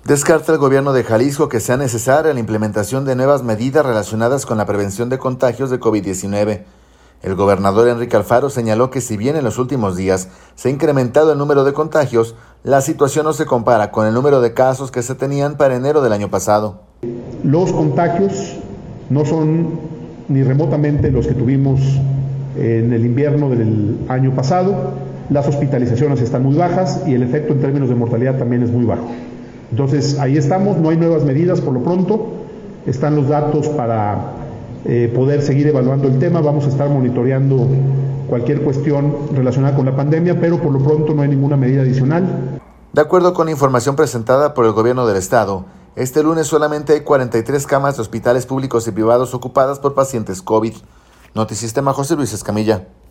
Descarta el gobierno de Jalisco que sea necesaria la implementación de nuevas medidas relacionadas con la prevención de contagios de COVID-19. El gobernador Enrique Alfaro señaló que si bien en los últimos días se ha incrementado el número de contagios, la situación no se compara con el número de casos que se tenían para enero del año pasado. Los contagios no son ni remotamente los que tuvimos en el invierno del año pasado. Las hospitalizaciones están muy bajas y el efecto en términos de mortalidad también es muy bajo. Entonces, ahí estamos, no hay nuevas medidas por lo pronto, están los datos para poder seguir evaluando el tema, vamos a estar monitoreando cualquier cuestión relacionada con la pandemia, pero por lo pronto no hay ninguna medida adicional. De acuerdo con información presentada por el gobierno del estado, este lunes solamente hay 43 camas de hospitales públicos y privados ocupadas por pacientes COVID. Notisistema, José Luis Escamilla.